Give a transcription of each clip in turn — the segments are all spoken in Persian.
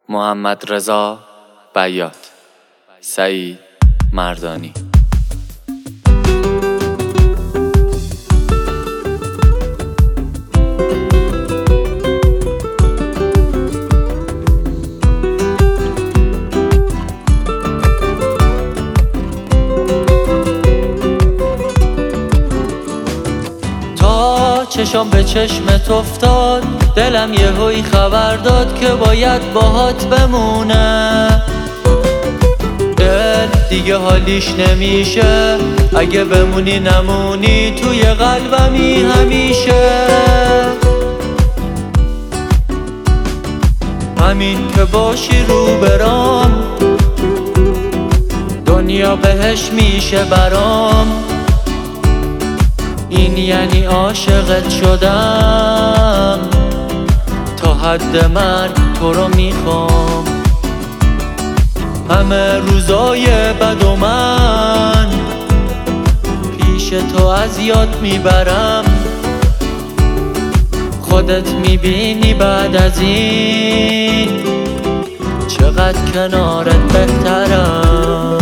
محمدرضا بیات، سعید مردانی. چشم به چشمت افتاد، دلم یهویی خبر داد که باید باهات بمونه. دل دیگه حالیش نمیشه، اگه بمونی نمونی توی قلبمی همیشه. همین که باشی رو برام، دنیا بهش میشه برام. این یعنی عاشقت شدم، تا حد مرگ تو رو میخوام. همه روزای بد و من پیش تو از یاد میبرم. خودت میبینی بعد از این چقدر کنارت بهترم.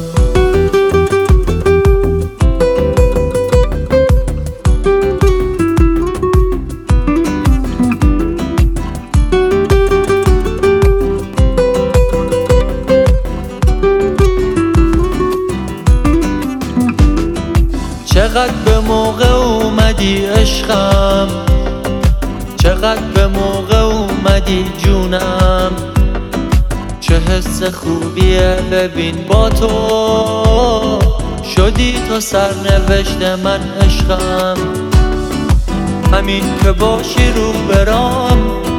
چقدر به موقع اومدی عشقم، چقدر به موقع اومدی جونم. چه حس خوبیه ببین با تو شدی تو سرنوشت من عشقم. همین که باشی رو برام،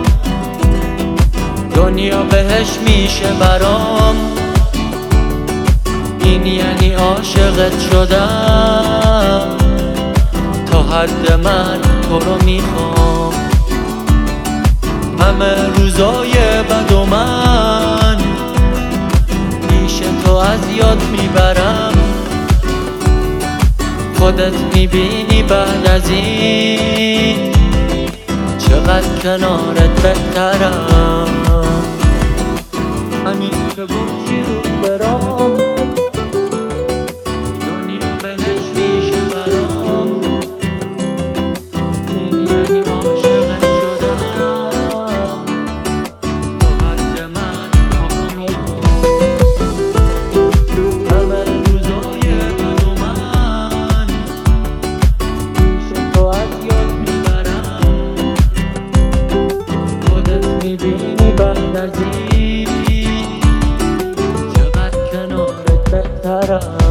دنیا بهش میشه برام. این یعنی عاشقت شدم، تا حد من تو رو میخوام. همه روزای بد و من پیش تو از یاد میبرم. خودت میبینی بعد از این چقدر کنارت بهترم. همین که باشی رو برام، بعد از این چقدر کنارت بهترم.